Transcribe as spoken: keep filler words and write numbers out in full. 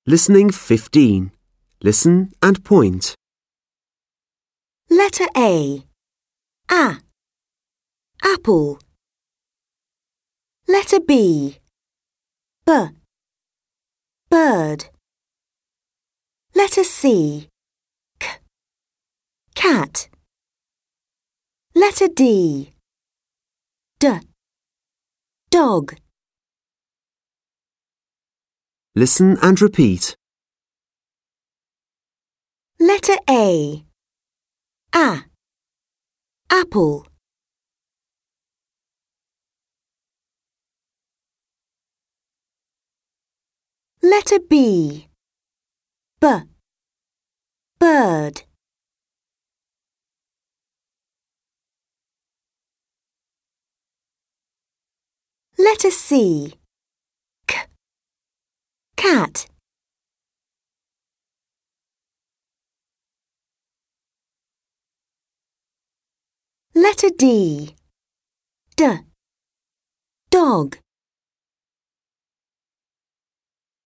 Listening fifteen. Listen and point. Letter A. A. Apple. Letter B. B. Bird. Letter C. K. Cat. Letter D. D. Dog. Listen and repeat. Letter A. A. Apple. Letter B. B. Bird. Letter C. K. Cat. Letter D. D. Dog.